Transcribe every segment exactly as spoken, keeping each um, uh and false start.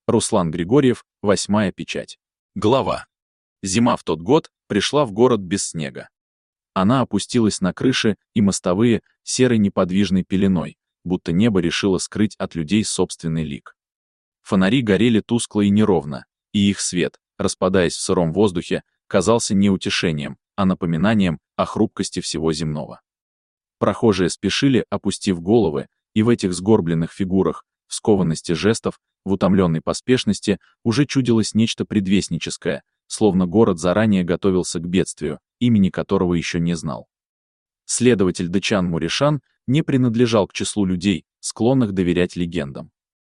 Руслан Григорьев, восьмая печать. Глава. Зима в тот год пришла в город без снега. Она опустилась на крыши и мостовые серой неподвижной пеленой, будто небо решило скрыть от людей собственный лик. Фонари горели тускло и неровно, и их свет, распадаясь в сыром воздухе, казался не утешением, а напоминанием о хрупкости всего земного. Прохожие спешили, опустив головы, и в этих сгорбленных фигурах, в скованности жестов, в утомленной поспешности уже чудилось нечто предвестническое, словно город заранее готовился к бедствию, имени которого еще не знал. Следователь Дэчан Муришан не принадлежал к числу людей, склонных доверять легендам.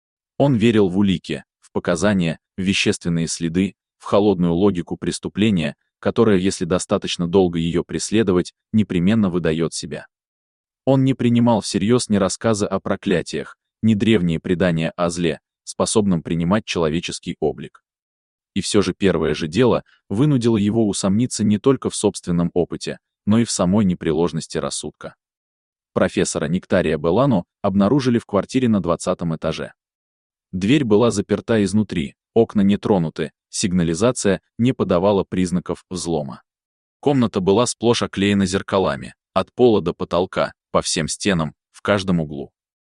Он верил в улики, в показания, в вещественные следы, в холодную логику преступления, которая, если достаточно долго ее преследовать, непременно выдает себя. Он не принимал всерьез ни рассказы о проклятиях, ни древние предания о зле, способном принимать человеческий облик. И все же первое же дело вынудило его усомниться не только в собственном опыте, но и в самой непреложности рассудка. Профессора Нектария Белану обнаружили в квартире на двадцатом этаже. Дверь была заперта изнутри, окна не тронуты, сигнализация не подавала признаков взлома. Комната была сплошь оклеена зеркалами, от пола до потолка, по всем стенам, в каждом углу.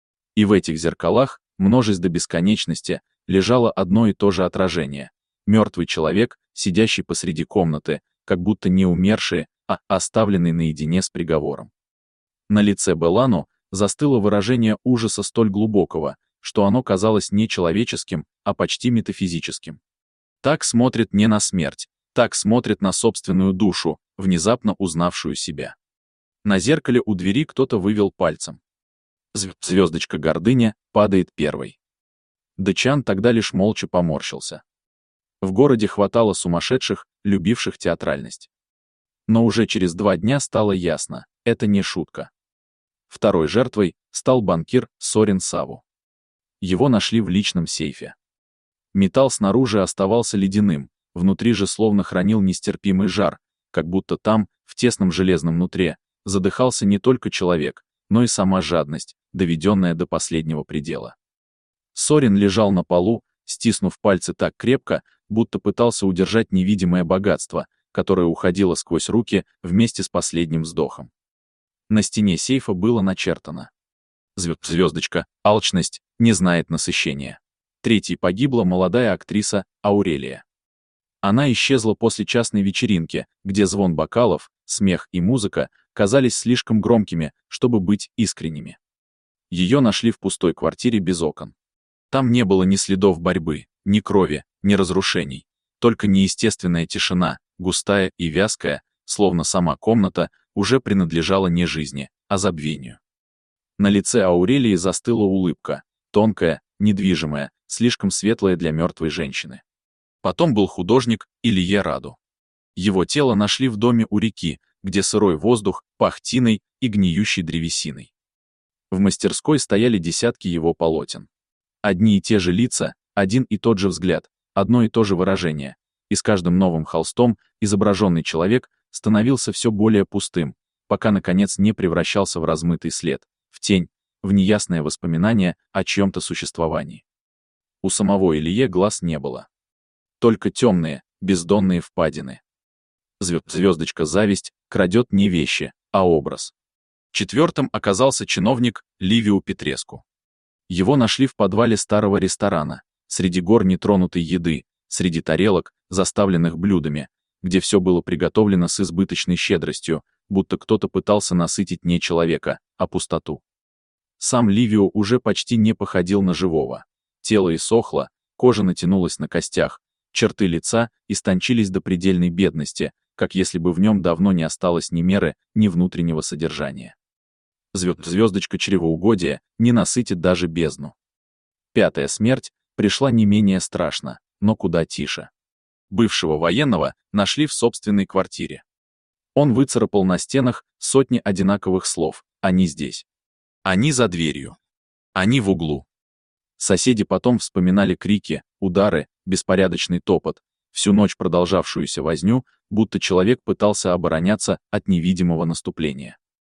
И в этих зеркалах, множесть до бесконечности, лежало одно и то же отражение. Мертвый человек, сидящий посреди комнаты, как будто не умерший, а оставленный наедине с приговором. На лице Белану застыло выражение ужаса столь глубокого, что оно казалось не человеческим, а почти метафизическим. Так смотрит не на смерть, так смотрит на собственную душу, внезапно узнавшую себя. На зеркале у двери кто-то вывел пальцем. Звездочка гордыня падает первой. Дэчан тогда лишь молча поморщился. В городе хватало сумасшедших, любивших театральность. Но уже через два дня стало ясно, это не шутка. Второй жертвой стал банкир Сорин Саву. Его нашли в личном сейфе. Металл снаружи оставался ледяным, внутри же словно хранил нестерпимый жар, как будто там, в тесном железном нутре, задыхался не только человек, но и сама жадность, доведенная до последнего предела. Сорин лежал на полу, стиснув пальцы так крепко, будто пытался удержать невидимое богатство, которое уходило сквозь руки вместе с последним вздохом. На стене сейфа было начертано: звездочка, алчность, не знает насыщения. Третьей погибла молодая актриса Аурелия. Она исчезла после частной вечеринки, где звон бокалов, смех и музыка казались слишком громкими, чтобы быть искренними. Ее нашли в пустой квартире без окон. Там не было ни следов борьбы, ни крови, ни разрушений, только неестественная тишина, густая и вязкая, словно сама комната уже принадлежала не жизни, а забвению. На лице Аурелии застыла улыбка, тонкая, недвижимая, слишком светлая для мертвой женщины. Потом был художник Илье Раду. Его тело нашли в доме у реки, где сырой воздух пах тиной и гниющей древесиной. В мастерской стояли десятки его полотен. Одни и те же лица, один и тот же взгляд, одно и то же выражение, и с каждым новым холстом изображенный человек становился все более пустым, пока, наконец, не превращался в размытый след, в тень, в неясное воспоминание о чьем-то существовании. У самого Илье глаз не было. Только темные, бездонные впадины. Звездочка зависть крадет не вещи, а образ. Четвертым оказался чиновник Ливиу Петреску. Его нашли в подвале старого ресторана, среди гор нетронутой еды, среди тарелок, заставленных блюдами, где все было приготовлено с избыточной щедростью, будто кто-то пытался насытить не человека, а пустоту. Сам Ливио уже почти не походил на живого. Тело иссохло, кожа натянулась на костях, черты лица истончились до предельной бедности, как если бы в нем давно не осталось ни меры, ни внутреннего содержания. Звездочка чревоугодия не насытит даже бездну. Пятая смерть пришла не менее страшно, но куда тише. Бывшего военного нашли в собственной квартире. Он выцарапал на стенах сотни одинаковых слов: «Они здесь». «Они за дверью». «Они в углу». Соседи потом вспоминали крики, удары, беспорядочный топот, всю ночь продолжавшуюся возню, будто человек пытался обороняться от невидимого наступления.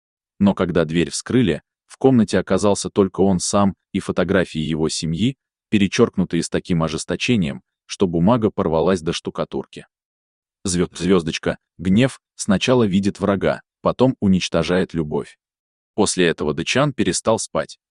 Но когда дверь вскрыли, в комнате оказался только он сам и фотографии его семьи, перечеркнутые с таким ожесточением, что бумага порвалась до штукатурки. Звезд, звездочка, гнев сначала видит врага, потом уничтожает любовь. После этого Дэчан перестал спать,